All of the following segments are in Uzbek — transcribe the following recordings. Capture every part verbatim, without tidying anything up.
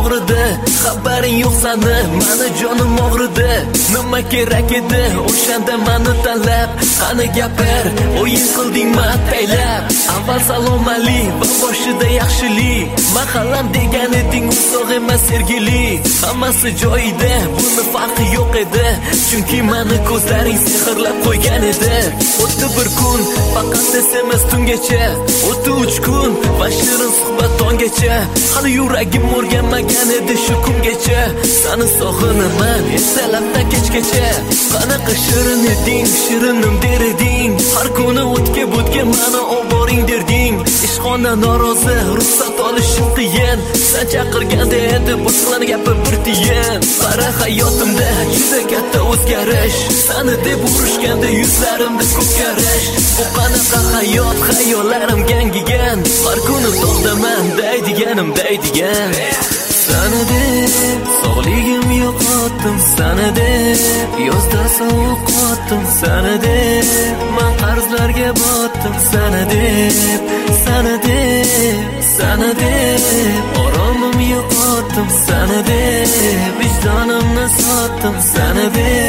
og'ridi, xabaring yo'q sani, mani jonim og'ridi. Nima kerak edi o'shanda mani tanlab, qani gapir, o'yin qildingmi ataylab. Avval salom ali va boshida yaxshilik, mahallam degan eding uzoq emas sergili. Hammasi joyida, buni farqi yo'q edi, chunki mani ko'zlaring sehrlab qo'ygan edi. O'tdi bir kun, faqat S M S tungacha, o'tdi uch kun va shirin suhbat tonggacha. Hali yuragim o'rganmagan edi shu kungacha. Sani sog'inaman ertalabdan kechgacha. Qanaqa shirin eding, shirinim der eding. Har kuni o'tga butga mani oboring derding. Ishxona norozi, ruxsat olishim qiyin. Sen chaqirganda edi boshqalarni gapi bir tiyin. Qara hayotimda juda katta o'zgarish, sani deb urushganda yuzlarimda ko'karish. Bu qanaqa hayot, xayollarim gangigan. Har kuni to'xtaman daydiganim daydigan. Sana deb sog'ligim yo'qotdim, sana deb yozda sovuq qotdim, sana deb men qarzlarga botdim, sana deb, sana deb, sana deb oromim yo'qotdim, sana deb vijdonimni sotdim, sana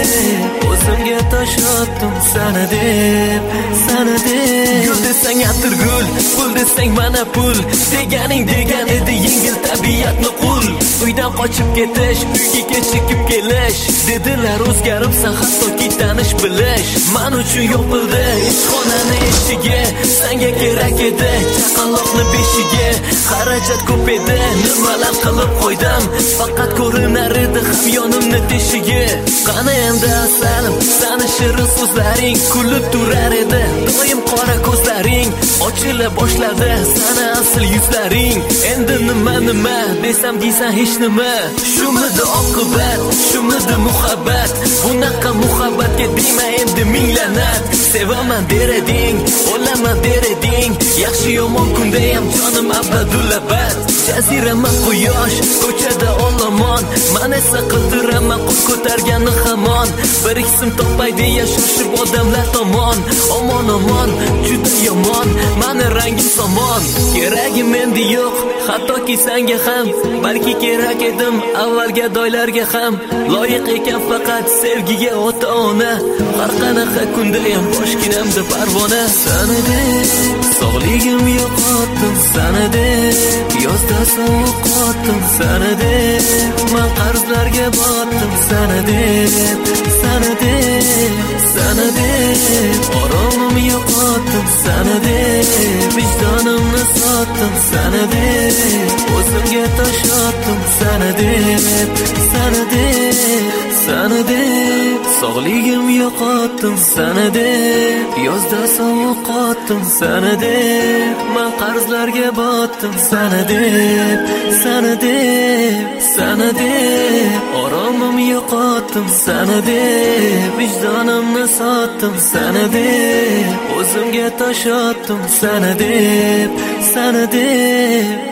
deb o'zimga tosh otdim, sana deb, sana deb. Gul desang atirgul, pul desang mana pul, deganing degan edi yengil tabiatni qul. Uydan qochib ketish, uyga kechikib kelish, dedilar o'zgaribsan hattoki tanish bilish. Men uchun yopildi ishxonani eshigi, senga kerak edi chaqaloqni beshigi. Xarajat ko'p edi, nimalar qilib qo'ydim, faqat ko'rinar edi hamyonimni teshigi. Qani endi asalim, sani shirin so'zlaring, kulib turar edi doim qora ko'zlaring. Ochila boshladi sani asl yuzlaring. Endi nima nima desam deysan hech nima. Shumidi oqibat, shumidi muhabbat. Bunaqa muhabbatga deyma endi ming la'nat. Sevaman der eding, o'laman der eding. Yaxshi yomon kunda ham jonim abadulabad. Jazirama quyosh, ko'chada olomon, men esa qildiraman qo'l ko'targani hamon. Bir iksim topaydi yashashib odamlar tomon. Omon omon, juda yomon, mani rangim somon. Keragim endi yo'q, hattoki senga ham, balki kerak edim avvalga doylarga ham. Loyiq ekan faqat sevgiga ota ona, har qanaqa kunda ham boshginamda parvona. Sana deb sog'ligim yo'qotdim, sana deb yozda sovuq qotdim, sana deb men qarzlarga botdim, sana deb, sana deb, sana deb oromim yo'qotdim, sana deb vijdonimni sotdim, sana deb o'zimga tosh otdim, sana deb, sana deb, sana deb sog'ligim yo'qotdim, sana deb yozda sovuq qotdim, sana deb men qarzlarga botdim, sana deb, sana deb, sana deb oromim yo'qotdim, sana deb vijdonimni sotdim, sana deb o'zimga tosh otdim, sana deb, sana deb